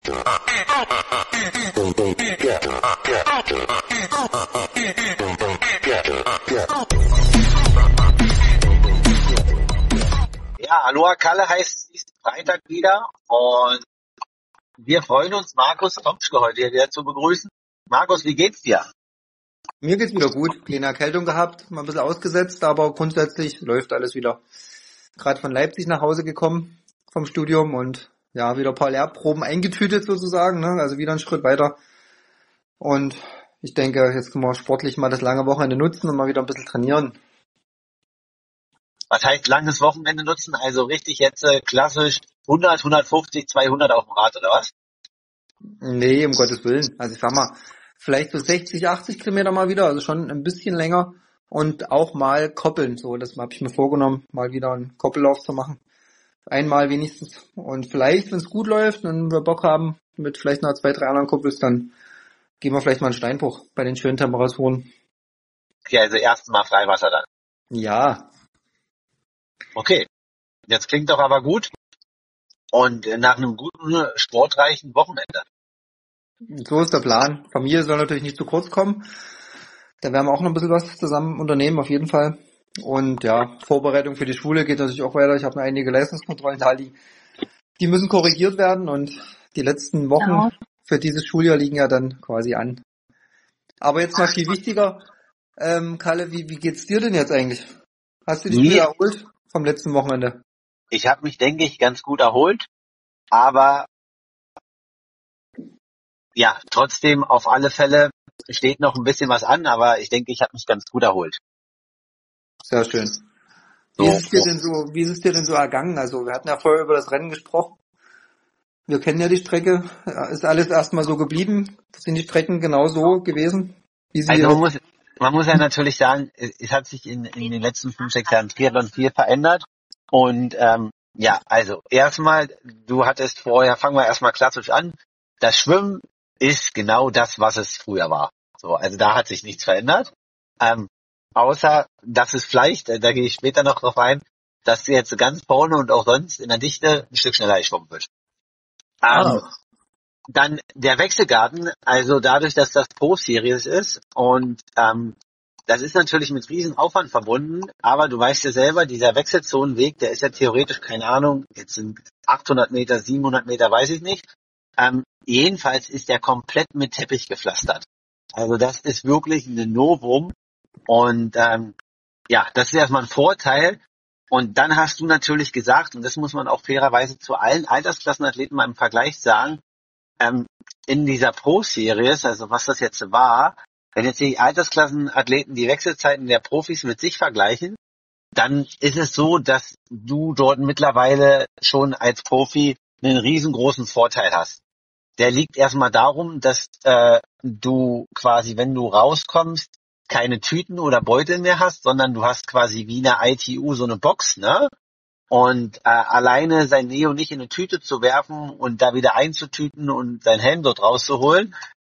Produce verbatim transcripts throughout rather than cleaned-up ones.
Ja, Aloha Kalle heißt es diesen Freitag wieder und wir freuen uns, Markus Tomschke heute hier wieder zu begrüßen. Markus, wie geht's dir? Mir geht's wieder gut. Kleine Erkältung gehabt, mal ein bisschen ausgesetzt, aber grundsätzlich läuft alles wieder. Gerade von Leipzig nach Hause gekommen vom Studium und ja, wieder ein paar Lehrproben eingetütet sozusagen, ne? Also wieder einen Schritt weiter. Und ich denke, jetzt können wir sportlich mal das lange Wochenende nutzen und mal wieder ein bisschen trainieren. Was heißt langes Wochenende nutzen? Also richtig jetzt äh, klassisch hundert, hundertfünfzig, zweihundert auf dem Rad oder was? Nee, um Gottes Willen. Also ich sag mal, vielleicht so sechzig, achtzig Kilometer mal wieder, also schon ein bisschen länger und auch mal koppeln. So, das habe ich mir vorgenommen, mal wieder einen Koppellauf zu machen. Einmal wenigstens. Und vielleicht, wenn es gut läuft und wir Bock haben, mit vielleicht noch zwei, drei anderen Kumpels, dann gehen wir vielleicht mal einen Steinbruch bei den schönen Temperaturen. Okay, also erstmal Freiwasser dann. Ja. Okay, jetzt klingt doch aber gut. Und äh, nach einem guten, sportreichen Wochenende. So ist der Plan. Familie soll natürlich nicht zu kurz kommen. Da werden wir auch noch ein bisschen was zusammen unternehmen, auf jeden Fall. Und ja, Vorbereitung für die Schule geht natürlich auch weiter. Ich habe noch einige Leistungskontrollen da, die, die müssen korrigiert werden und die letzten Wochen ja. für dieses Schuljahr liegen ja dann quasi an. Aber jetzt mal viel wichtiger, ähm, Kalle, wie, wie geht's dir denn jetzt eigentlich? Hast du dich wieder erholt vom letzten Wochenende? Ich habe mich, denke ich, ganz gut erholt, aber ja, trotzdem auf alle Fälle steht noch ein bisschen was an, aber ich denke, ich habe mich ganz gut erholt. Sehr schön. Wie so, ist es dir denn so, wie ist es dir denn so ergangen? Also wir hatten ja vorher über das Rennen gesprochen. Wir kennen ja die Strecke. Ist alles erstmal so geblieben? Sind die Strecken genau so gewesen? Wie sie also man muss, man muss ja natürlich sagen, es hat sich in, in den letzten fünf, sechs Jahren Triathlon viel verändert. Und ähm, ja, also erstmal, du hattest vorher, fangen wir erstmal klassisch an, das Schwimmen ist genau das, was es früher war. So, also da hat sich nichts verändert. Ähm, außer, dass es vielleicht, da gehe ich später noch drauf ein, dass du jetzt ganz vorne und auch sonst in der Dichte ein Stück schneller geschwommen wird. Ähm, oh. Dann der Wechselgarten, also dadurch, dass das Pro-Series ist und ähm, das ist natürlich mit riesen Aufwand verbunden, aber du weißt ja selber, dieser Wechselzonenweg, der ist ja theoretisch, keine Ahnung, jetzt sind achthundert Meter, siebenhundert Meter, weiß ich nicht. Ähm, jedenfalls ist der komplett mit Teppich gepflastert. Also das ist wirklich ein Novum und ähm, ja, das ist erstmal ein Vorteil. Und dann hast du natürlich gesagt, und das muss man auch fairerweise zu allen Altersklassenathleten mal im Vergleich sagen, ähm, in dieser Pro-Series, also was das jetzt war, wenn jetzt die Altersklassenathleten die Wechselzeiten der Profis mit sich vergleichen, dann ist es so, dass du dort mittlerweile schon als Profi einen riesengroßen Vorteil hast. Der liegt erstmal darum, dass äh, du quasi, wenn du rauskommst, keine Tüten oder Beutel mehr hast, sondern du hast quasi wie eine I T U so eine Box, ne? Und äh, alleine sein Neo nicht in eine Tüte zu werfen und da wieder einzutüten und sein Helm dort rauszuholen,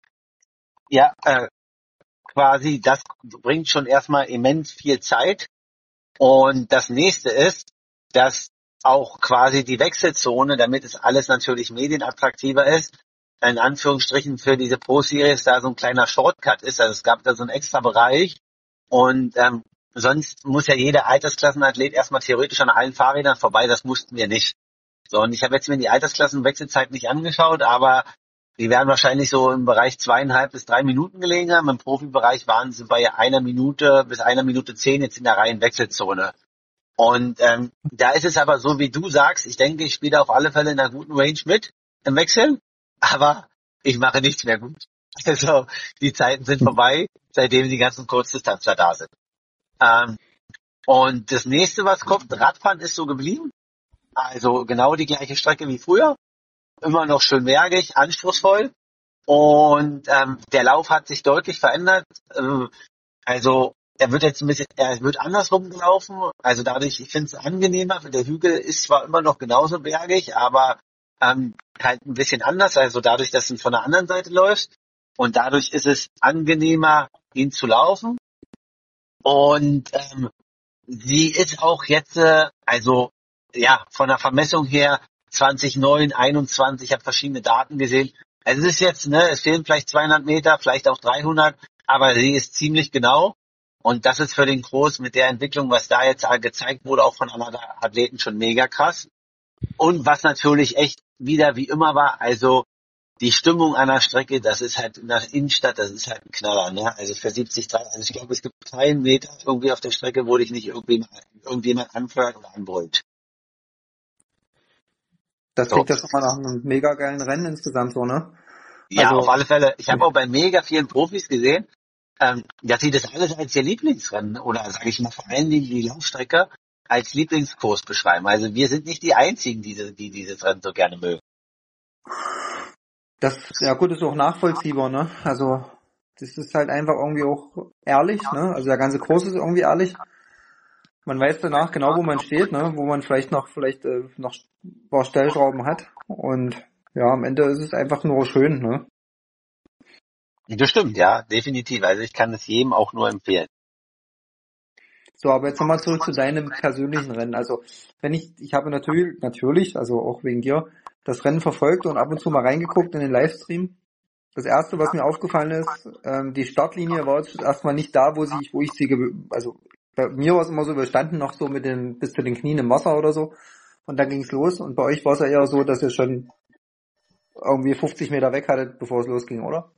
ja, äh, quasi, das bringt schon erstmal immens viel Zeit. Und das nächste ist, dass auch quasi die Wechselzone, damit es alles natürlich medienattraktiver ist, in Anführungsstrichen für diese Pro-Series da so ein kleiner Shortcut ist. Also es gab da so einen extra Bereich und ähm, sonst muss ja jeder Altersklassenathlet erstmal theoretisch an allen Fahrrädern vorbei, das mussten wir nicht. So, und ich habe jetzt mir die Altersklassenwechselzeit nicht angeschaut, aber die werden wahrscheinlich so im Bereich zweieinhalb bis drei Minuten gelegen haben. Im Profibereich waren sie bei einer Minute bis einer Minute zehn jetzt in der reinen Wechselzone. Und ähm, da ist es aber so, wie du sagst, ich denke, ich spiele auf alle Fälle in einer guten Range mit im Wechsel, aber ich mache nichts mehr gut. Also die Zeiten sind vorbei, seitdem die ganzen Kurzdistanzler da sind. Ähm, und das nächste, was kommt, Radfahren ist so geblieben. Also genau die gleiche Strecke wie früher. Immer noch schön bergig, anspruchsvoll. Und ähm, der Lauf hat sich deutlich verändert. Ähm, also er wird jetzt ein bisschen, er wird andersrum gelaufen. Also dadurch, ich finde es angenehmer. Der Hügel ist zwar immer noch genauso bergig, aber ähm, halt ein bisschen anders. Also dadurch, dass du von der anderen Seite läufst. Und dadurch ist es angenehmer, ihn zu laufen. Und ähm, sie ist auch jetzt, äh, also ja, von der Vermessung her zwanzig neun, einundzwanzig, ich habe verschiedene Daten gesehen. Also es ist jetzt, ne, es fehlen vielleicht zweihundert Meter, vielleicht auch dreihundert, aber sie ist ziemlich genau. Und das ist für den Groß mit der Entwicklung, was da jetzt gezeigt wurde, auch von anderen Athleten schon mega krass. Und was natürlich echt wieder wie immer war, also die Stimmung an der Strecke, das ist halt in der Innenstadt, das ist halt ein Knaller, ne? Also für siebzig, also ich glaube, es gibt keinen Meter irgendwie auf der Strecke, wo dich nicht irgendwie irgendjemand anfeuert oder anbrüllt. Das So. klingt ja schon mal nach einem mega geilen Rennen insgesamt so, ne? Ja, Also, auf alle Fälle. Ich habe auch bei mega vielen Profis gesehen, ähm, dass sie das alles als ihr Lieblingsrennen oder sage ich mal vor allen Dingen die Laufstrecke als Lieblingskurs beschreiben. Also wir sind nicht die Einzigen, die, die dieses Rennen so gerne mögen. das, ja gut, ist auch nachvollziehbar, ne? Also, das ist halt einfach irgendwie auch ehrlich, ne? Also der ganze Kurs ist irgendwie ehrlich. Man weiß danach genau, wo man steht, ne? Wo man vielleicht noch, vielleicht äh, noch ein paar Stellschrauben hat. Und ja, am Ende ist es einfach nur schön, ne? Das stimmt, ja, definitiv. Also ich kann es jedem auch nur empfehlen. So, aber jetzt nochmal zurück zu deinem persönlichen Rennen. Also, wenn ich, ich habe natürlich, natürlich, also auch wegen dir, das Rennen verfolgt und ab und zu mal reingeguckt in den Livestream. Das erste, was mir aufgefallen ist, ähm, die Startlinie war jetzt erstmal nicht da, wo sie, wo ich sie, gewö- also bei mir war es immer so, wir standen noch so mit den, bis zu den Knien im Wasser oder so. Und dann ging's los. Und bei euch war es ja eher so, dass ihr schon irgendwie fünfzig Meter weg hattet, bevor es losging, oder?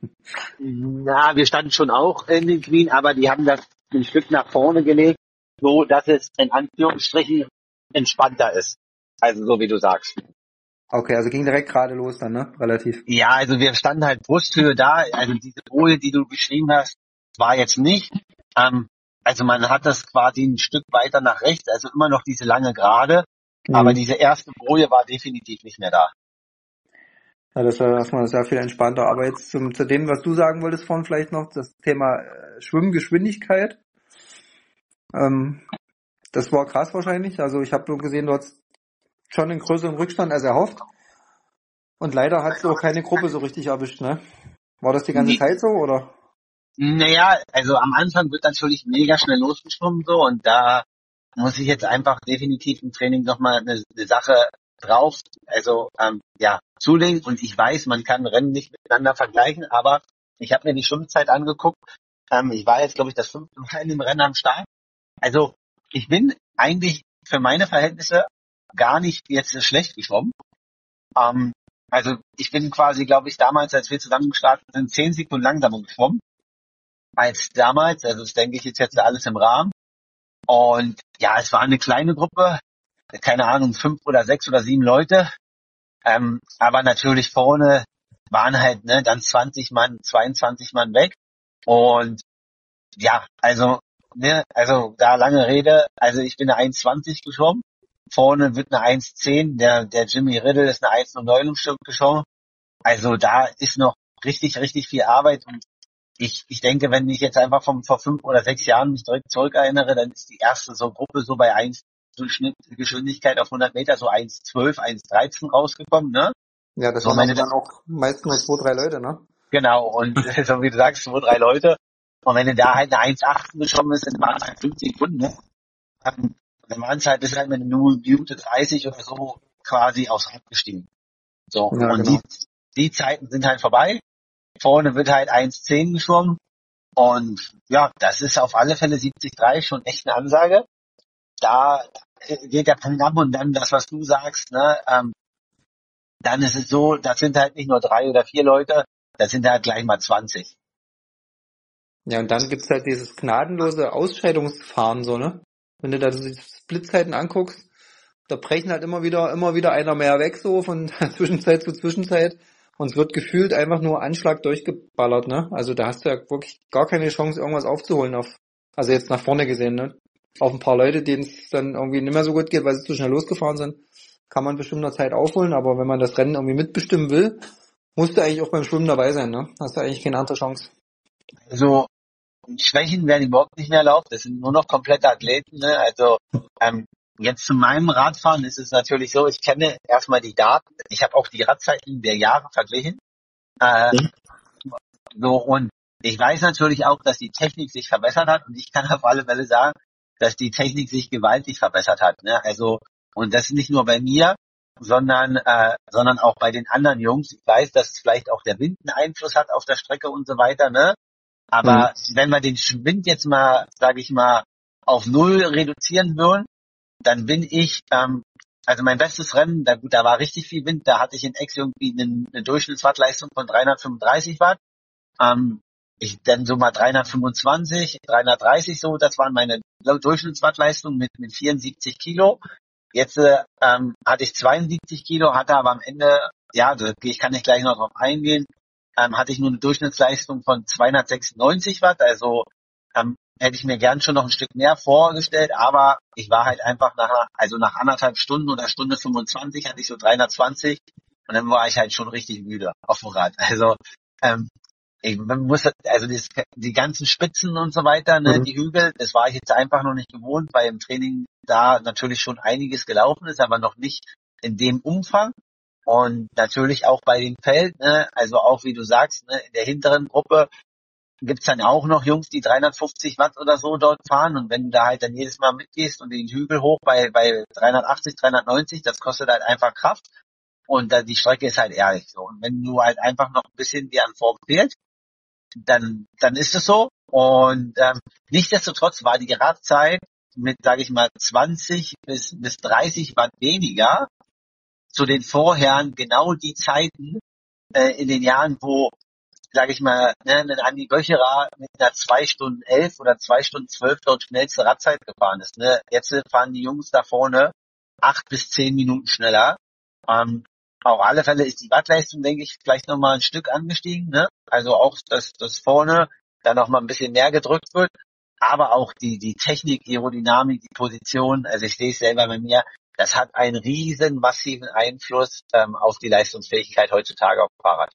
Na, wir standen schon auch in den Knien, aber die haben das ein Stück nach vorne gelegt, so dass es in Anführungsstrichen entspannter ist. Also so wie du sagst. Okay, also ging direkt gerade los dann, ne? Relativ. Ja, also wir standen halt Brusthöhe da. Also diese Boje, die du beschrieben hast, war jetzt nicht. Ähm, also man hat das quasi ein Stück weiter nach rechts, also immer noch diese lange Gerade. Aber Mhm. diese erste Boje war definitiv nicht mehr da. Ja, das war erstmal sehr viel entspannter. Aber jetzt zum, zu dem, was du sagen wolltest vorhin vielleicht noch, das Thema äh, Schwimmgeschwindigkeit. Ähm, das war krass wahrscheinlich. Also ich habe nur gesehen, du hattest schon einen größeren Rückstand als erhofft. Und leider hat es auch keine Gruppe so richtig erwischt, ne? War das die ganze Nee. Zeit so, oder? Naja, also am Anfang wird natürlich mega schnell losgeschwommen so und da muss ich jetzt einfach definitiv im Training nochmal eine, eine Sache drauf, also ähm, ja, zulegen und ich weiß, man kann Rennen nicht miteinander vergleichen, aber ich habe mir die Schwimmzeit angeguckt, ähm, ich war jetzt glaube ich das fünfte Mal in dem Rennen am Start, also ich bin eigentlich für meine Verhältnisse gar nicht jetzt schlecht geschwommen, ähm, also ich bin quasi glaube ich damals, als wir zusammen gestartet sind, zehn Sekunden langsamer geschwommen als damals. Also das denke ich ist jetzt alles im Rahmen. Und ja, es war eine kleine Gruppe, keine Ahnung, fünf oder sechs oder sieben Leute. Ähm, aber natürlich vorne waren halt ne, dann zwanzig Mann, zweiundzwanzig Mann weg. Und ja, also, ne, also da lange Rede, also ich bin eine eins zwanzig geschwommen. Vorne wird eine eins zehn, der, der Jimmy Riddle ist eine eins null neun im Stück geschwommen. Also da ist noch richtig, richtig viel Arbeit und ich, ich denke, wenn ich jetzt einfach vom, vor fünf oder sechs Jahren mich zurück, zurück erinnere, dann ist die erste so Gruppe so bei eins Durchschnittsgeschwindigkeit auf hundert Meter so eins zwölf, eins dreizehn rausgekommen, ne? Ja, das So, waren aber meine, dann auch meist nur zwei, drei Leute, ne? genau, und so wie du sagst, zwei, drei Leute. Und wenn du da halt eine eins achtzehn geschoben bist, dann waren es halt fünf Sekunden, ne? Ähm, Dann waren es halt, bis halt mit einer Minute dreißig oder so quasi aufs Rad gestiegen. So, Ja, und genau. die, die Zeiten sind halt vorbei. Vorne wird halt eins zehn geschwommen. Und ja, das ist auf alle Fälle siebzig drei schon echt eine Ansage. Da äh, geht der Punkt ab und dann das, was du sagst, ne, ähm, dann ist es so, das sind halt nicht nur drei oder vier Leute, das sind halt gleich mal zwanzig. Ja, und dann gibt's halt dieses gnadenlose Ausscheidungsfahren, so, ne? Wenn du da so die Splitzeiten anguckst, da brechen halt immer wieder, immer wieder einer mehr weg, so von Zwischenzeit zu Zwischenzeit. Und es wird gefühlt einfach nur Anschlag durchgeballert, ne? Also da hast du ja wirklich gar keine Chance, irgendwas aufzuholen auf, also jetzt nach vorne gesehen, ne? Auf ein paar Leute, denen es dann irgendwie nicht mehr so gut geht, weil sie zu schnell losgefahren sind, kann man bestimmt nach Zeit aufholen, aber wenn man das Rennen irgendwie mitbestimmen will, musst du eigentlich auch beim Schwimmen dabei sein, ne? Hast du eigentlich keine andere Chance. Also Schwächen werden überhaupt nicht mehr erlaubt, das sind nur noch komplette Athleten, ne? Also ähm, jetzt zu meinem Radfahren ist es natürlich so, ich kenne erstmal die Daten, ich habe auch die Radzeiten der Jahre verglichen. Äh, So, und ich weiß natürlich auch, dass die Technik sich verbessert hat und ich kann auf alle Fälle sagen, dass die Technik sich gewaltig verbessert hat. Ne? Also, und das ist nicht nur bei mir, sondern äh, sondern auch bei den anderen Jungs. Ich weiß, dass vielleicht auch der Wind einen Einfluss hat auf der Strecke und so weiter, ne? Mhm. Aber wenn wir den Wind jetzt mal, sage ich mal, auf null reduzieren würden, dann bin ich, ähm, also mein bestes Rennen, da gut, da war richtig viel Wind, da hatte ich in Ex irgendwie eine, eine Durchschnittswattleistung von dreihundertfünfunddreißig Watt. Ähm, ich dann so mal dreihundertfünfundzwanzig, dreihundertdreißig so, das waren meine Durchschnittswattleistungen mit, mit vierundsiebzig Kilo. Jetzt äh, ähm, hatte ich zweiundsiebzig Kilo, hatte aber am Ende, ja, da- ich kann nicht gleich noch drauf eingehen, ähm, hatte ich nur eine Durchschnittsleistung von zweihundertsechsundneunzig Watt, also ähm, hätte ich mir gern schon noch ein Stück mehr vorgestellt, aber ich war halt einfach nach, einer- also nach anderthalb Stunden oder Stunde fünfundzwanzig hatte ich so dreihundertzwanzig und dann war ich halt schon richtig müde auf dem Rad. Also ähm, ich man muss, also die, die ganzen Spitzen und so weiter, ne, Mhm. die Hügel, das war ich jetzt einfach noch nicht gewohnt, weil im Training da natürlich schon einiges gelaufen ist, aber noch nicht in dem Umfang. Und natürlich auch bei dem Feld, ne, also auch wie du sagst, ne, in der hinteren Gruppe gibt's dann auch noch Jungs, die dreihundertfünfzig Watt oder so dort fahren. Und wenn du da halt dann jedes Mal mitgehst und den Hügel hoch bei, bei dreihundertachtzig, dreihundertneunzig, das kostet halt einfach Kraft. Und da, die Strecke ist halt ehrlich so. Und wenn du halt einfach noch ein bisschen dir an Form fehlt, dann, dann ist es so. Und ähm, nichtsdestotrotz war die Radzeit mit, sage ich mal, zwanzig bis, bis dreißig Watt weniger zu den Vorherren genau die Zeiten äh, in den Jahren, wo, sage ich mal, ne, ein Andi Böcherer mit einer zwei Stunden elf oder zwei Stunden zwölf dort schnellste Radzeit gefahren ist. Ne? Jetzt fahren die Jungs da vorne acht bis zehn Minuten schneller. Ähm, auf alle Fälle ist die Wattleistung, denke ich, vielleicht nochmal ein Stück angestiegen. Ne? Also auch, dass das vorne da nochmal ein bisschen mehr gedrückt wird. Aber auch die, die Technik, die Aerodynamik, die Position, also ich sehe es selber bei mir, das hat einen riesen massiven Einfluss ähm, auf die Leistungsfähigkeit heutzutage auf dem Fahrrad.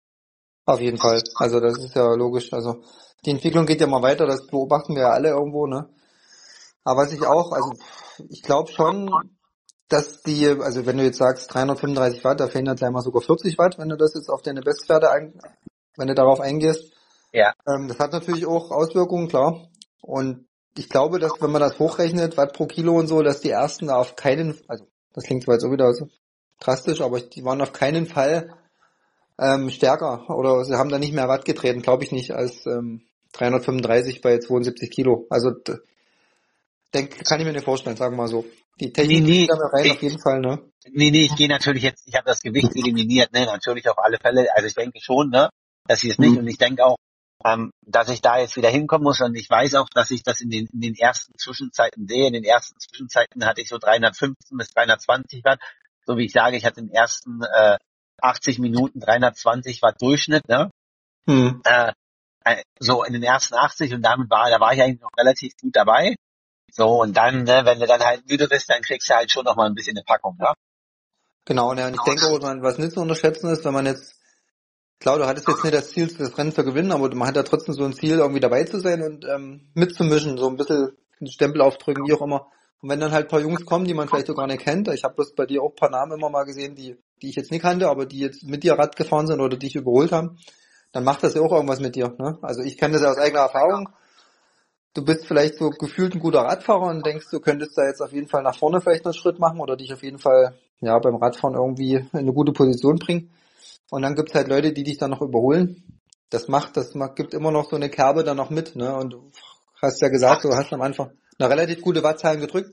Auf jeden Fall. Also das ist ja logisch. Also die Entwicklung geht ja mal weiter, das beobachten wir ja alle irgendwo, ne? Aber was ich auch, also ich glaube schon, dass die, also wenn du jetzt sagst dreihundertfünfunddreißig Watt, da fehlen ja gleich mal sogar vierzig Watt, wenn du das jetzt auf deine Bestwerte ein, wenn du darauf eingehst. Ja, Ähm, das hat natürlich auch Auswirkungen, klar. Und ich glaube, dass wenn man das hochrechnet, Watt pro Kilo und so, dass die ersten auf keinen, also das klingt zwar jetzt auch wieder so drastisch, aber die waren auf keinen Fall ähm, stärker oder sie haben da nicht mehr Watt getreten, glaube ich nicht, als ähm, dreihundertfünfunddreißig bei zweiundsiebzig Kilo. Also d- denk, kann ich mir nicht vorstellen, sagen wir mal so. Die nee, Technik spielt nee, da mit rein, auf ich, jeden Fall, ne? nee, nee, ich gehe natürlich jetzt, ich habe das Gewicht eliminiert, ne, natürlich auf alle Fälle, also ich denke schon, ne, dass ich es nicht und Hm. ich denke auch, ähm, dass ich da jetzt wieder hinkommen muss und ich weiß auch, dass ich das in den, in den ersten Zwischenzeiten sehe. In den ersten Zwischenzeiten hatte ich so dreihundertfünfzehn bis dreihundertzwanzig Watt, so wie ich sage, ich hatte in den ersten äh, achtzig Minuten dreihundertzwanzig Watt Durchschnitt, ne, Hm. äh, äh, so in den ersten achtzig und damit war, da war ich eigentlich noch relativ gut dabei. So, und dann, ne, wenn du dann halt müde bist, dann kriegst du halt schon noch mal ein bisschen eine Packung, ne? Genau, ne, und ich denke auch, man- was nicht zu unterschätzen ist, wenn man jetzt, klar, du hattest jetzt nicht das Ziel, das Rennen zu gewinnen, aber man hat ja trotzdem so ein Ziel, irgendwie dabei zu sein und ähm, mitzumischen, so ein bisschen einen Stempel aufdrücken, wie auch immer. Und wenn dann halt ein paar Jungs kommen, die man vielleicht so gar nicht kennt, ich habe bloß bei dir auch ein paar Namen immer mal gesehen, die, die ich jetzt nicht kannte, aber die jetzt mit dir Rad gefahren sind oder dich überholt haben, dann macht das ja auch irgendwas mit dir. Ne? Also ich kenne das ja aus eigener Erfahrung. Du bist vielleicht so gefühlt ein guter Radfahrer und denkst, du könntest da jetzt auf jeden Fall nach vorne vielleicht noch einen Schritt machen oder dich auf jeden Fall ja beim Radfahren irgendwie in eine gute Position bringen. Und dann gibt's halt Leute, die dich dann noch überholen. Das macht, das macht, gibt immer noch so eine Kerbe dann noch mit, ne? Und du hast ja gesagt, du hast am Anfang eine relativ gute Wattzahlen gedrückt.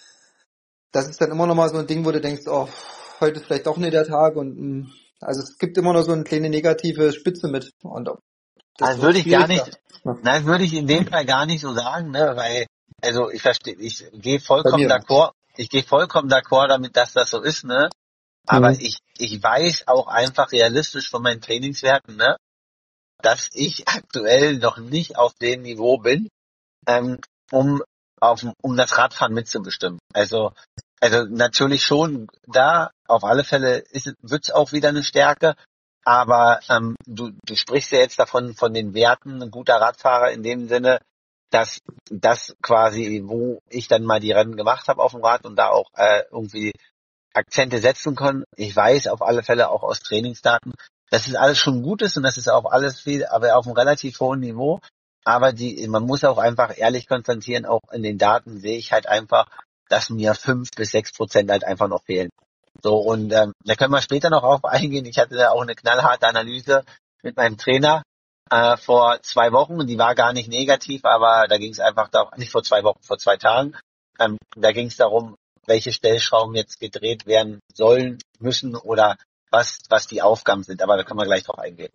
Das ist dann immer noch mal so ein Ding, wo du denkst, oh, heute ist vielleicht doch nicht der Tag und mh, also es gibt immer noch so eine kleine negative Spitze mit und das Also wird würde ich gar schwierig da. nicht, Ja, nein, würde ich in dem Fall gar nicht so sagen, ne, weil, also ich verstehe, ich gehe bei vollkommen mir. d'accord, ich gehe vollkommen d'accord damit, dass das so ist, ne, aber Mhm. ich, ich weiß auch einfach realistisch von meinen Trainingswerten, ne, dass ich aktuell noch nicht auf dem Niveau bin, ähm, um auf, um das Radfahren mitzubestimmen. Also, also natürlich schon da, auf alle Fälle ist es, wird's auch wieder eine Stärke, aber ähm, du, du sprichst ja jetzt davon, von den Werten, ein guter Radfahrer in dem Sinne, dass das quasi, wo ich dann mal die Rennen gemacht habe auf dem Rad und da auch äh, irgendwie Akzente setzen kann. Ich weiß auf alle Fälle auch aus Trainingsdaten, dass es alles schon gut ist und das ist auch alles viel, aber auf einem relativ hohen Niveau. Aber die, man muss auch einfach ehrlich konstatieren, auch in den Daten sehe ich halt einfach, dass mir fünf bis sechs Prozent halt einfach noch fehlen. So, und ähm, da können wir später noch auf eingehen. Ich hatte da auch eine knallharte Analyse mit meinem Trainer äh, vor zwei Wochen und die war gar nicht negativ, aber da ging es einfach darum, nicht vor zwei Wochen, vor zwei Tagen, ähm, da ging es darum, welche Stellschrauben jetzt gedreht werden sollen, müssen oder was, was die Aufgaben sind. Aber da können wir gleich drauf eingehen.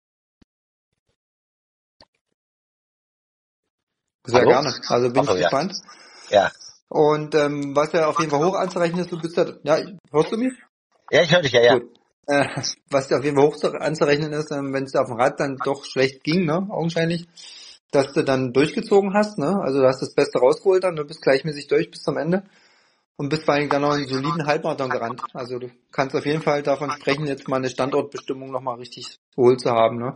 Sehr Hallo? gerne. Also bin ich Achso, ja. gespannt. Ja. Und ähm, was ja auf jeden Fall hoch anzurechnen ist, du bist ja, ja, hörst du mich? Ja, ich höre dich, ja, ja. Gut. Äh, was ja auf jeden Fall hoch zu- anzurechnen ist, ähm, wenn es auf dem Rad dann doch schlecht ging, ne, augenscheinlich, dass du dann durchgezogen hast, ne? Also du hast das Beste rausgeholt dann, du bist gleichmäßig durch bis zum Ende und bist vor allem dann noch einen soliden Halbmarathon gerannt. Also du kannst auf jeden Fall davon sprechen, jetzt mal eine Standortbestimmung nochmal richtig geholt zu haben, ne?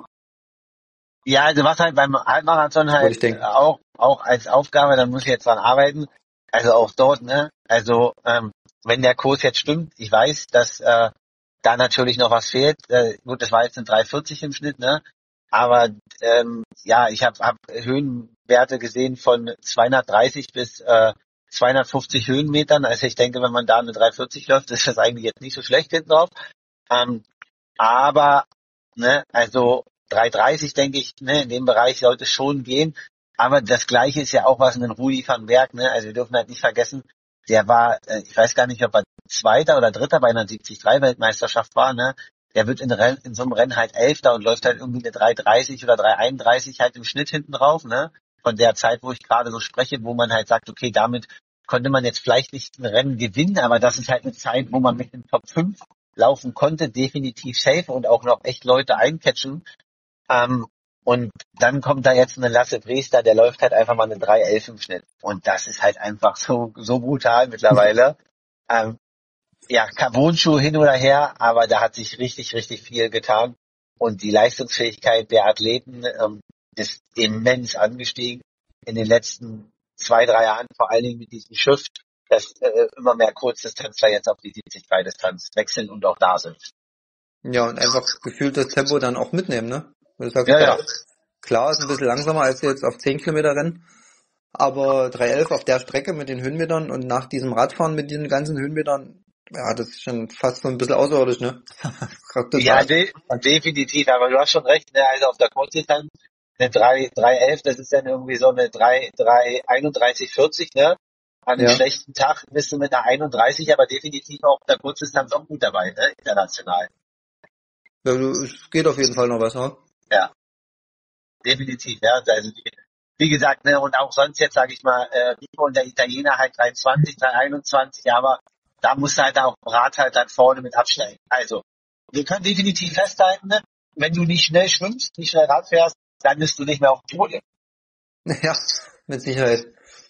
Ja, also was halt beim Halbmarathon Würde ich halt denken. auch, auch als Aufgabe, dann muss ich jetzt dran arbeiten. Also auch dort, ne? Also, ähm, wenn der Kurs jetzt stimmt, ich weiß, dass äh, da natürlich noch was fehlt. Äh, gut, das war jetzt ein drei vierzig im Schnitt, ne? Aber ähm, ja, ich habe hab hab Höhenwerte gesehen von zweihundertdreißig bis äh, zweihundertfünfzig Höhenmetern. Also ich denke, wenn man da eine drei vierzig läuft, ist das eigentlich jetzt nicht so schlecht hinten drauf. Ähm, aber, ne, also drei dreißig denke ich, ne, in dem Bereich sollte es schon gehen. Aber das Gleiche ist ja auch was in den Rudi van Berg, ne? Also wir dürfen halt nicht vergessen, der war, äh, ich weiß gar nicht, ob er Zweiter oder Dritter bei einer siebzig drei Weltmeisterschaft war, ne? Der wird in, Renn, in so einem Rennen halt Elfter und läuft halt irgendwie eine drei dreißig oder drei einunddreißig halt im Schnitt hinten drauf, ne? Von der Zeit, wo ich gerade so spreche, wo man halt sagt, okay, damit konnte man jetzt vielleicht nicht ein Rennen gewinnen, aber das ist halt eine Zeit, wo man mit dem Top fünf laufen konnte, definitiv safe und auch noch echt Leute eincatchen. Ähm, und dann kommt da jetzt eine Lasse Priester, der läuft halt einfach mal eine drei elf im Schnitt. Und das ist halt einfach so, so brutal mittlerweile. Ähm, ja, Carbon-Schuh hin oder her, aber da hat sich richtig, richtig viel getan. Und die Leistungsfähigkeit der Athleten ähm, ist immens angestiegen in den letzten zwei, drei Jahren, vor allen Dingen mit diesem Shift, dass äh, immer mehr Kurzdistanzler jetzt auf die siebzig drei Distanz wechseln und auch da sind. Ja, und einfach gefühlt das Tempo dann auch mitnehmen, ne? Weil du sagst, Ja, ja, ja. klar, ist ein bisschen langsamer als jetzt auf zehn Kilometer Rennen, aber drei elf auf der Strecke mit den Höhenmetern und nach diesem Radfahren mit diesen ganzen Höhenmetern, ja, das ist schon fast so ein bisschen außerirdisch, ne? Ja, Total. de definitiv, aber du hast schon recht, ne? Also auf der Kurzdistanz eine drei, drei elf, das ist dann irgendwie so eine drei, drei einunddreißig vierzig, ne? An einem Ja, schlechten Tag bist du mit einer einunddreißig, aber definitiv auch auf der Kurzdistanz auch gut dabei, ne? International. ja du, es geht auf jeden Fall noch was, ne? Ja, definitiv, ja. Also die, wie gesagt, ne, und auch sonst jetzt sage ich mal, äh, Rico und der Italiener halt drei zwanzig, drei einundzwanzig, aber da musst du halt auch im Rad halt dann vorne mit absteigen. Also, wir können definitiv festhalten, ne, wenn du nicht schnell schwimmst, nicht schnell Rad fährst, dann bist du nicht mehr auf dem Podium. Ja, mit Sicherheit.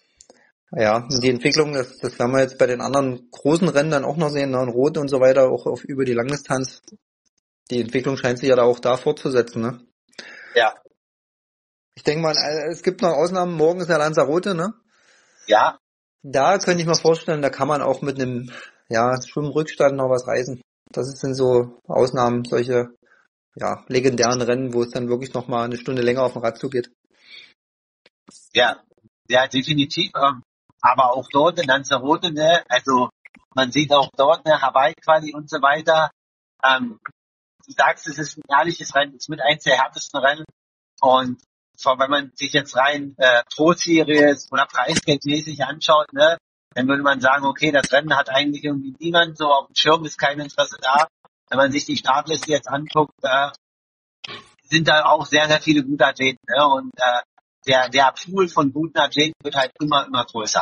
Ja, und die Entwicklung, das, das werden wir jetzt bei den anderen großen Rennen dann auch noch sehen, ne? Und Rot und so weiter, auch auf über die Langdistanz. Die Entwicklung scheint sich ja da auch da fortzusetzen, ne? Ja, Ich denke mal, äh, es gibt noch Ausnahmen. Morgen ist ja Lanzarote, ne? ja, Da könnte ich mir vorstellen, da kann man auch mit einem, ja, Schwimmrückstand noch was reißen. Das sind so Ausnahmen, solche, ja, legendären Rennen, wo es dann wirklich noch mal eine Stunde länger auf dem Rad zugeht. ja, ja, definitiv. Ähm, aber auch dort in Lanzarote, ne, also man sieht auch dort, ne, Hawaii-Quali und so weiter. Ähm, du sagst, es ist ein ehrliches Rennen, es ist mit eins der härtesten Rennen. Und zwar, wenn man sich jetzt rein äh, Pro-Series oder preisgeldmäßig anschaut, ne, dann würde man sagen, okay, das Rennen hat eigentlich irgendwie niemand so auf dem Schirm, ist kein Interesse da. Wenn man sich die Startliste jetzt anguckt, äh, sind da auch sehr, sehr viele gute Athleten. Ne? Und äh, der, der Pool von guten Athleten wird halt immer, immer größer.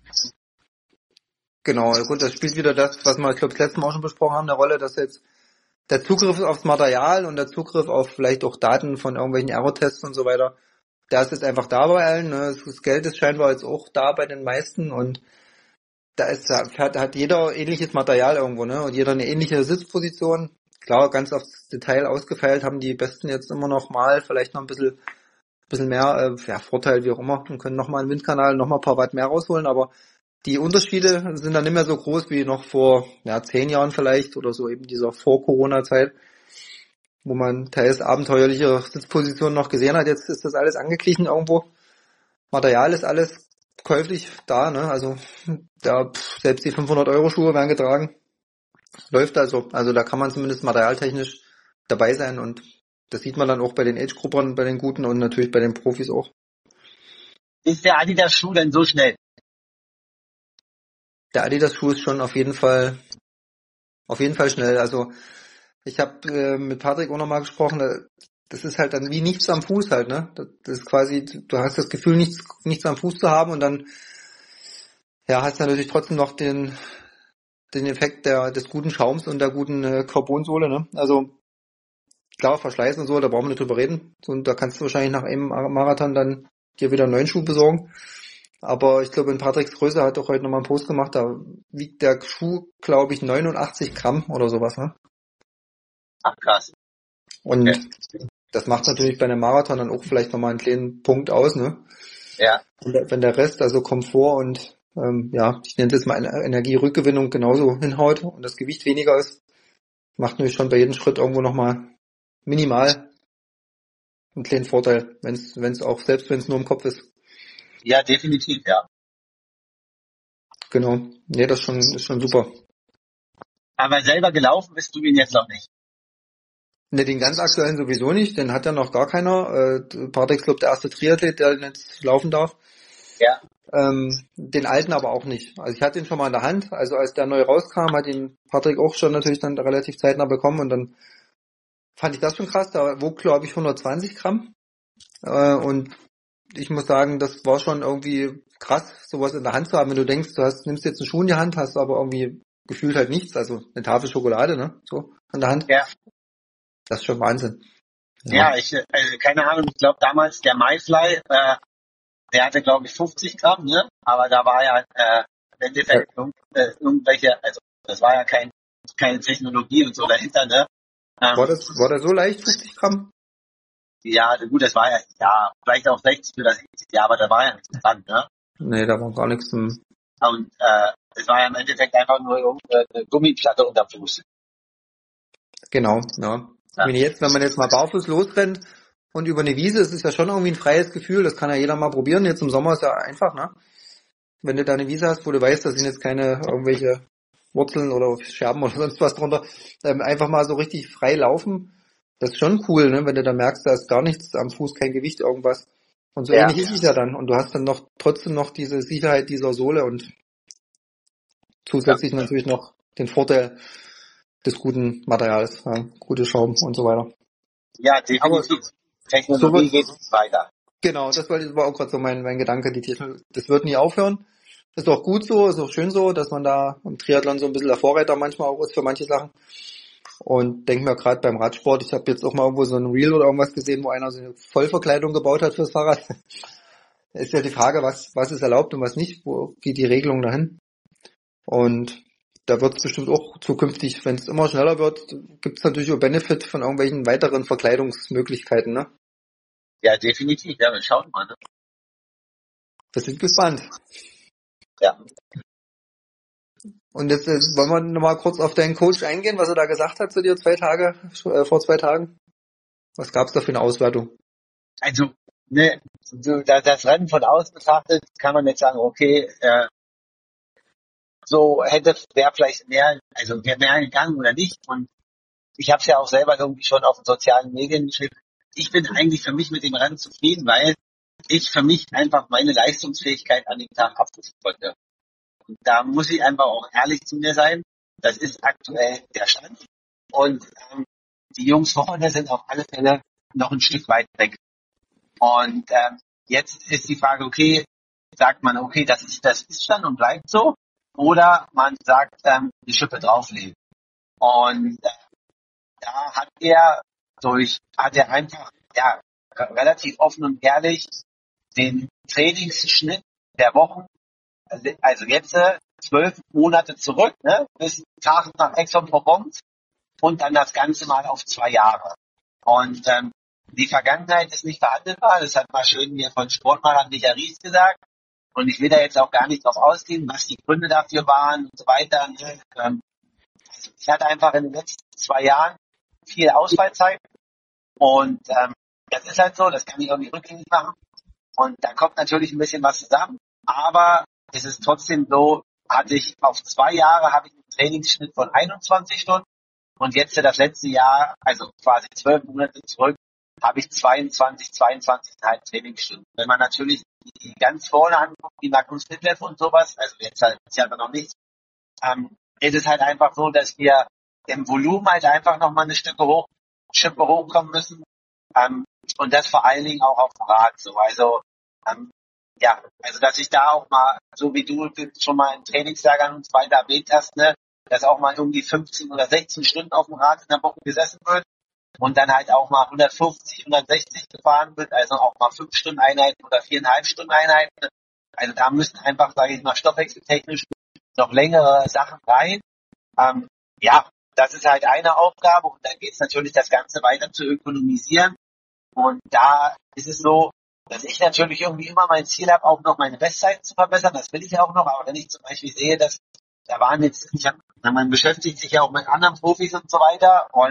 Genau, gut, das spielt wieder das, was wir, ich glaube, das letzte Mal auch schon besprochen haben, eine Rolle, dass jetzt der Zugriff aufs Material und der Zugriff auf vielleicht auch Daten von irgendwelchen Aerotests und so weiter, der ist jetzt einfach da bei allen. Ne? Das Geld ist scheinbar jetzt auch da bei den meisten und da ist hat, hat jeder ähnliches Material irgendwo, ne? Und jeder eine ähnliche Sitzposition. Klar, ganz aufs Detail ausgefeilt haben die Besten jetzt immer noch mal vielleicht noch ein bisschen, bisschen mehr äh, ja, Vorteil, wie auch immer, und können noch mal einen Windkanal noch mal ein paar Watt mehr rausholen, aber die Unterschiede sind dann nicht mehr so groß wie noch vor ja, zehn Jahren vielleicht oder so eben dieser Vor-Corona-Zeit, wo man teils abenteuerliche Sitzpositionen noch gesehen hat. Jetzt ist das alles angeglichen irgendwo. Material ist alles käuflich da, ne? Also da pff, selbst die fünfhundert Euro Schuhe werden getragen läuft also. Also da kann man zumindest materialtechnisch dabei sein und das sieht man dann auch bei den Age-Gruppern, bei den Guten und natürlich bei den Profis auch. Ist der Adidas-Schuh denn so schnell? Der Adidas-Schuh ist schon auf jeden Fall, auf jeden Fall schnell. Also ich habe äh, mit Patrick auch nochmal gesprochen, da, das ist halt dann wie nichts am Fuß halt, ne? Das, das ist quasi, du hast das Gefühl, nichts, nichts am Fuß zu haben und dann ja, hast du natürlich trotzdem noch den, den Effekt der, des guten Schaums und der guten äh, Carbonsohle, ne? Also klar, Verschleiß und so, da brauchen wir nicht drüber reden. Und da kannst du wahrscheinlich nach einem Marathon dann dir wieder einen neuen Schuh besorgen. Aber ich glaube, in Patricks Größe hat auch heute nochmal einen Post gemacht, da wiegt der Schuh, glaube ich, neunundachtzig Gramm oder sowas, ne? Ach, krass. Und Okay. das macht natürlich bei einem Marathon dann auch vielleicht nochmal einen kleinen Punkt aus, ne? Ja. Und der, wenn der Rest, also Komfort und ähm, ja, ich nenne es jetzt mal Energierückgewinnung genauso hinhaut und das Gewicht weniger ist, macht natürlich schon bei jedem Schritt irgendwo nochmal minimal einen kleinen Vorteil, wenn es wenn es auch, selbst wenn es nur im Kopf ist. Ja, definitiv, ja. Genau. Nee, das ist schon, ist schon super. Aber selber gelaufen bist du ihn jetzt noch nicht. Ne, den ganz aktuellen sowieso nicht, den hat ja noch gar keiner. Äh, Patrick ist, glaube der erste Triathlet, der jetzt laufen darf. Ja. Ähm, den alten aber auch nicht. Also ich hatte ihn schon mal in der Hand. Also als der neu rauskam, hat ihn Patrick auch schon natürlich dann relativ zeitnah bekommen und dann fand ich das schon krass. Da wog, glaube ich, hundertzwanzig Gramm. Äh, und ich muss sagen, das war schon irgendwie krass, sowas in der Hand zu haben. Wenn du denkst, du hast, nimmst jetzt einen Schuh in die Hand, hast aber irgendwie gefühlt halt nichts. Also eine Tafel Schokolade, ne? So an der Hand. Ja. Das ist schon Wahnsinn. Ja, ich, also keine Ahnung, ich glaube damals der MyFly, äh, der hatte glaube ich fünfzig Gramm, ne? Aber da war ja äh, im Endeffekt ja. äh, irgendwelche, also das war ja kein, keine Technologie und so dahinter, ne? Ähm, war das, war das so leicht, fünfzig Gramm? Ja, gut, das war ja, ja, vielleicht auch sechzig oder siebzig, ja, aber da war ja nichts dran, ne? Nee, da war gar nichts zum... Und äh, es war ja im Endeffekt einfach nur eine Gummiplatte unter Fuß. Genau, ja. ja. Wenn jetzt, wenn man jetzt mal barfuß losrennt und über eine Wiese, es ist ja schon irgendwie ein freies Gefühl, das kann ja jeder mal probieren. Jetzt im Sommer ist ja einfach, ne? Wenn du da eine Wiese hast, wo du weißt, da sind jetzt keine irgendwelche Wurzeln oder Scherben oder sonst was drunter, ähm, einfach mal so richtig frei laufen, das ist schon cool, ne? Wenn du da merkst, da ist gar nichts am Fuß, kein Gewicht, irgendwas. Und so ja. ähnlich ist es ja dann. Und du hast dann noch trotzdem noch diese Sicherheit dieser Sohle und zusätzlich ja. natürlich noch den Vorteil des guten Materials, ja, gute Schaum und so weiter. Ja, definitiv. Technologie so geht weiter. Genau, das war auch gerade so mein, mein Gedanke. Die Technologie, das wird nie aufhören. Ist auch gut so, ist auch schön so, dass man da im Triathlon so ein bisschen der Vorreiter manchmal auch ist für manche Sachen. Und denke mir gerade beim Radsport, ich habe jetzt auch mal irgendwo so ein Reel oder irgendwas gesehen, wo einer so eine Vollverkleidung gebaut hat fürs Fahrrad. Ist ja die Frage, was was ist erlaubt und was nicht, wo geht die Regelung dahin? Und da wird es bestimmt auch zukünftig, wenn es immer schneller wird, gibt es natürlich auch Benefit von irgendwelchen weiteren Verkleidungsmöglichkeiten, ne? Ja, definitiv. Ja, wir schauen mal, ne? Wir sind gespannt. Ja. Und jetzt, jetzt wollen wir nochmal kurz auf deinen Coach eingehen, was er da gesagt hat zu dir zwei Tage, äh, vor zwei Tagen. Was gab's da für eine Auswertung? Also, ne, so, das Rennen von außen betrachtet, kann man jetzt sagen, okay, äh, so hätte, wäre vielleicht mehr, also wäre mehr gegangen oder nicht. Und ich habe es ja auch selber irgendwie schon auf den sozialen Medien geschrieben. Ich bin eigentlich für mich mit dem Rennen zufrieden, weil ich für mich einfach meine Leistungsfähigkeit an dem Tag abrufen konnte. Und da muss ich einfach auch ehrlich zu mir sein. Das ist aktuell der Stand. Und ähm, die Jungs vorne sind auf alle Fälle noch ein Stück weit weg. Und ähm, jetzt ist die Frage, okay, sagt man, okay, das ist das ist Stand und bleibt so. Oder man sagt, ähm, die Schippe drauflegen. Und äh, da hat er durch, hat er einfach, ja, relativ offen und ehrlich den Trainingsschnitt der Wochen, also jetzt äh, zwölf Monate zurück, ne, bis Tag nach Aix-en-Provence und dann das Ganze mal auf zwei Jahre. Und ähm, die Vergangenheit ist nicht verhandelbar, das hat mal schön mir von Sportmacher Michael Ries gesagt. Und ich will da jetzt auch gar nicht drauf ausgehen, was die Gründe dafür waren und so weiter. Ne? Ähm, also ich hatte einfach in den letzten zwei Jahren viel Ausfallzeit und ähm, das ist halt so, das kann ich auch nicht rückgängig machen. Und da kommt natürlich ein bisschen was zusammen, aber es ist trotzdem so, hatte ich auf zwei Jahre habe ich einen Trainingsschnitt von einundzwanzig Stunden. Und jetzt für das letzte Jahr, also quasi zwölf Monate zurück, habe ich zweiundzwanzig, zweiundzwanzig Komma fünf Trainingsstunden. Wenn man natürlich die ganz vorne anguckt, wie Magnus Ditlev und sowas, also jetzt halt, ist ja aber noch nichts, ähm, ist es halt einfach so, dass wir im Volumen halt einfach nochmal eine Stücke hoch, Schippe hochkommen müssen. Ähm, und das vor allen Dingen auch auf dem Rad so. Also, ähm, ja, also dass ich da auch mal, so wie du schon mal in Trainingslagern und so weiter erwähnt hast, ne, dass auch mal irgendwie fünfzehn oder sechzehn Stunden auf dem Rad in der Woche gesessen wird und dann halt auch mal hundertfünfzig, hundertsechzig gefahren wird, also auch mal fünf Stunden Einheiten oder viereinhalb Stunden Einheiten. Also da müssen einfach, sage ich mal, stoffwechseltechnisch noch längere Sachen rein. Ähm, ja, das ist halt eine Aufgabe und dann geht es natürlich, das Ganze weiter zu ökonomisieren. Und da ist es so, dass ich natürlich irgendwie immer mein Ziel habe, auch noch meine Bestzeiten zu verbessern. Das will ich ja auch noch. Aber wenn ich zum Beispiel sehe, dass da waren jetzt, ich hab, man beschäftigt sich ja auch mit anderen Profis und so weiter. Und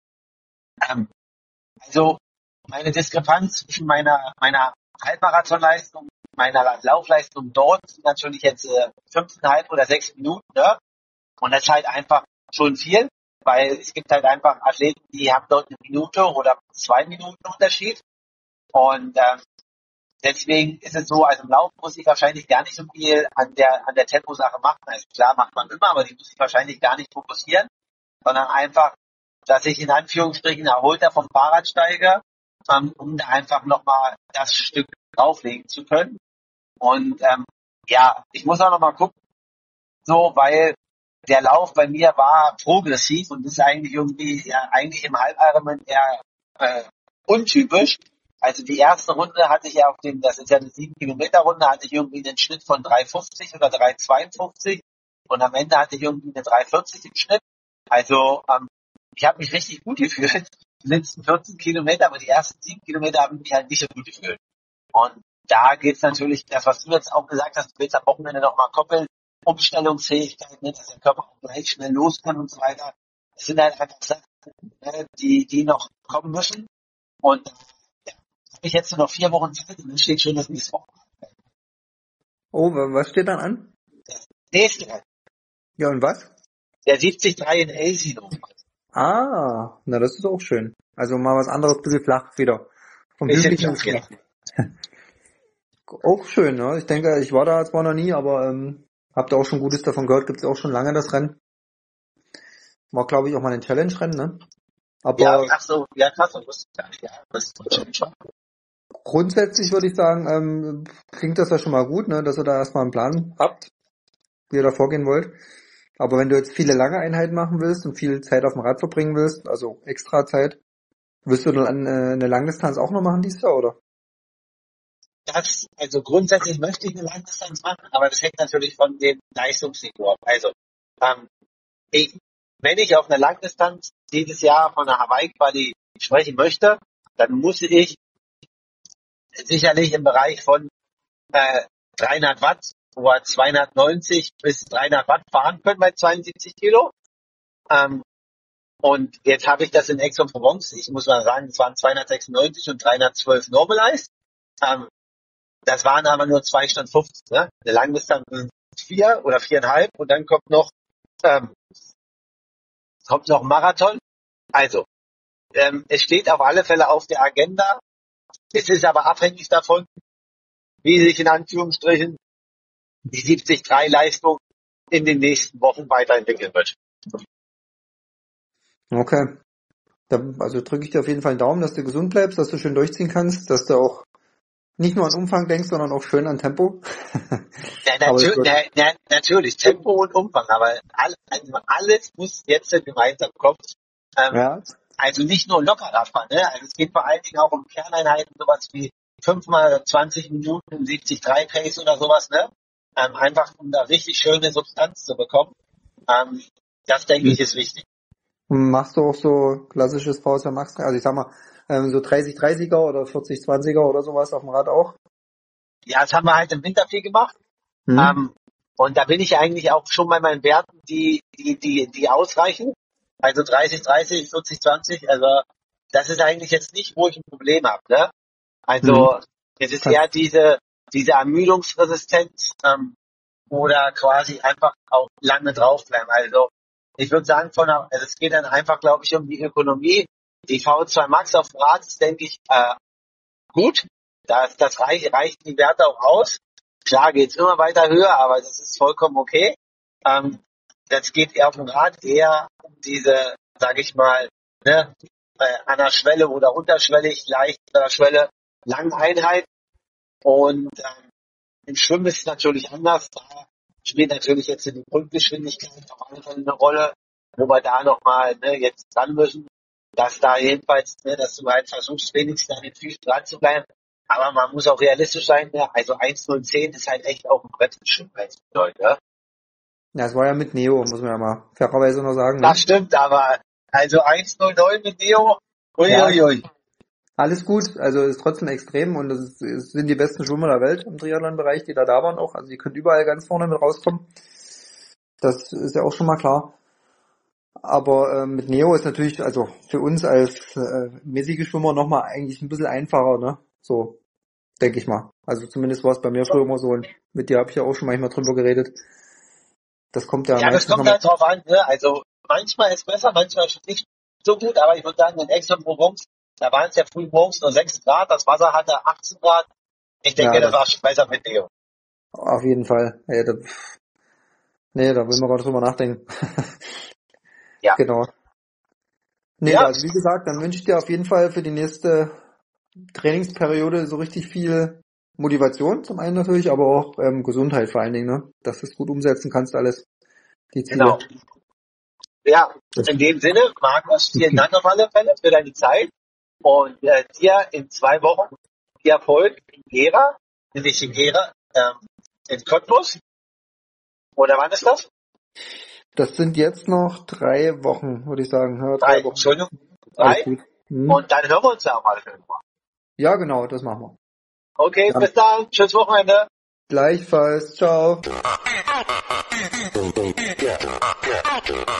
ähm, also meine Diskrepanz zwischen meiner meiner Halbmarathonleistung, meiner Laufleistung dort sind natürlich jetzt äh, fünfeinhalb oder sechs Minuten. Ne? Und das ist halt einfach schon viel, weil es gibt halt einfach Athleten, die haben dort eine Minute oder zwei Minuten Unterschied. Und ähm, deswegen ist es so, also im Laufen muss ich wahrscheinlich gar nicht so viel an der an der Temposache machen. Also klar macht man immer, aber die muss ich wahrscheinlich gar nicht fokussieren, sondern einfach, dass ich in Anführungsstrichen erholter vom Fahrrad steige, ähm, um da einfach nochmal das Stück drauflegen zu können. Und ähm, ja, ich muss auch nochmal gucken, so, weil der Lauf bei mir war progressiv und ist eigentlich irgendwie, ja, eigentlich im Halbironman eher äh, untypisch. Also die erste Runde hatte ich ja auf dem, das ist ja eine sieben Kilometer Runde, hatte ich irgendwie einen Schnitt von drei fünfzig oder drei zweiundfünfzig und am Ende hatte ich irgendwie eine drei vierzig im Schnitt. Also ähm, ich habe mich richtig gut gefühlt, die letzten vierzehn Kilometer, aber die ersten sieben Kilometer haben mich halt nicht so gut gefühlt. Und da geht's natürlich, das was du jetzt auch gesagt hast, du willst am Wochenende nochmal koppeln, Umstellungsfähigkeit, ne, dass der Körper auch gleich schnell los kann und so weiter. Das sind halt einfach Sachen, ne, die, die noch kommen müssen. Und ja, habe ich jetzt nur noch vier Wochen Zeit und dann steht schon das nächste Woche. Oh, wa- was steht dann an? Das nächste, Ja, und was? der siebzig drei in Elsino. Ah, na, das ist auch schön. Also mal was anderes, bisschen flach wieder. Vom Bisschen Hügeligen ins flach, Flach. Auch schön, ne? Ich denke, ich war da zwar noch nie, aber ähm, hab da auch schon Gutes davon gehört. Gibt's auch schon lange das Rennen. War, glaube ich, auch mal ein Challenge-Rennen, ne? Ja, Aber ach so, ja krass, das wusste ich gar nicht. Ja, das ist schon schon. grundsätzlich würde ich sagen, ähm, klingt das ja schon mal gut, ne? Dass ihr da erstmal einen Plan habt, wie ihr da vorgehen wollt. Aber wenn du jetzt viele lange Einheiten machen willst und viel Zeit auf dem Rad verbringen willst, also extra Zeit, wirst du dann äh, eine Langdistanz auch noch machen dieses Jahr, oder? Das, also grundsätzlich möchte ich eine Langdistanz machen, aber das hängt natürlich von dem Leistungsniveau ab. Also, ähm, ich, wenn ich auf einer Langdistanz dieses Jahr von der Hawaii-Quali sprechen möchte, dann muss ich sicherlich im Bereich von äh, dreihundert Watt oder zweihundertneunzig bis dreihundert Watt fahren können bei zweiundsiebzig Kilo. Ähm, und jetzt habe ich das in Aix-en-Provence, ich muss mal sagen, es waren zweihundertsechsundneunzig und dreihundertzwölf Normalized. Ähm, das waren aber nur zwei Stunden fünfzig. Ne? Eine Langdistanz sind vier oder viereinhalb und dann kommt noch ähm, kommt noch ein Marathon. Also, ähm, es steht auf alle Fälle auf der Agenda. Es ist aber abhängig davon, wie sich in Anführungsstrichen die siebzig drei Leistung in den nächsten Wochen weiterentwickeln wird. Okay. Da, also drücke ich dir auf jeden Fall einen Daumen, dass du gesund bleibst, dass du schön durchziehen kannst, dass du auch nicht nur an Umfang denkst, sondern auch schön an Tempo. Ja, Aber das natür wird, na, na, natürlich, Tempo und Umfang, aber all, also alles muss jetzt gemeinsam kommen. Ähm, ja. also nicht nur locker Radfahren, ne? Also es geht vor allen Dingen auch um Kerneinheiten, sowas wie fünf mal zwanzig Minuten im siebzig drei Pace oder sowas, ne? Ähm, einfach um da richtig schöne Substanz zu bekommen. Ähm, das denke ich ist wichtig. Machst du auch so klassisches V S R Max, also ich sag mal, ähm, so dreißig dreißiger oder vierzig zwanziger oder sowas auf dem Rad auch? Ja, das haben wir halt im Winter viel gemacht. Hm? Ähm, und da bin ich eigentlich auch schon bei meinen Werten, die, die, die, die ausreichen. Also dreißig dreißig, vierzig zwanzig, also das ist eigentlich jetzt nicht, wo ich ein Problem habe, ne? Hm. Also es ist Kannst, eher diese, diese Ermüdungsresistenz, ähm, oder quasi einfach auch lange draufbleiben. Also ich würde sagen, von der, also es geht dann einfach, glaube ich, um die Ökonomie. Die V zwei Max auf dem Rad ist, denke ich, äh, gut. Das, das reicht, reichen die Werte auch aus. Klar geht's immer weiter höher, aber das ist vollkommen okay. Ähm, das geht eher auf dem Rad eher um diese, sage ich mal, ne, äh, an der Schwelle oder unterschwellig, leicht an der Schwelle, langen Einheiten. Und ähm, im Schwimmen ist es natürlich anders. Da spielt natürlich jetzt die Grundgeschwindigkeit auf jeden Fall eine Rolle, wo wir da nochmal ne, jetzt dran müssen, dass da jedenfalls, ne, dass du halt versuchst, wenigstens an den Füßen dran zu bleiben. Aber man muss auch realistisch sein, ne? Also eins null zehn ist halt echt auch ein Brett für Schwimmen, ne? Ja, es war ja mit Neo, muss man ja mal fairerweise noch sagen. Das Ne? stimmt, aber also eins null neun mit Neo, uiuiui. Ja, alles gut, also ist trotzdem extrem und es, ist, es sind die besten Schwimmer der Welt im Triathlon-Bereich, die da da waren auch. Also die können überall ganz vorne mit rauskommen. Das ist ja auch schon mal klar. Aber äh, mit Neo ist natürlich, also für uns als äh, mäßige Schwimmer nochmal eigentlich ein bisschen einfacher, ne? So, denke ich mal. Also zumindest war es bei mir früher immer so und mit dir habe ich ja auch schon manchmal drüber geredet. Das kommt ja, Ja, das meistens kommt nochmal. halt drauf an, ne? Also manchmal ist besser, manchmal ist es nicht so gut, aber ich würde sagen, in Aix-en-Provence, da waren es ja früh morgens nur sechs Grad, das Wasser hatte achtzehn Grad. Ich denke, Ja, das war das schon besser mit Neo. auf jeden Fall. Ja, da, nee, da will man gar nicht drüber nachdenken. Ja. Genau. Nee, Ja, also wie gesagt, dann wünsche ich dir auf jeden Fall für die nächste Trainingsperiode so richtig viel Motivation zum einen natürlich, aber auch ähm, Gesundheit vor allen Dingen, ne? Dass du es gut umsetzen kannst, alles, die Ziele. genau. Ja, in dem Sinne, Markus, vielen Dank auf alle Fälle für deine Zeit und äh, dir in zwei Wochen viel Erfolg in Gera, nämlich in Gera, ähm, in Cottbus. Oder wann ist das? Das sind jetzt noch drei Wochen, würde ich sagen. Ja, Drei, drei Wochen. Entschuldigung, Alles drei. gut. Hm. Und dann hören wir uns ja auch mal irgendwann. Ja, genau, das machen wir. Okay, Ja. bis dann. Tschüss Wochenende. Gleichfalls. Ciao.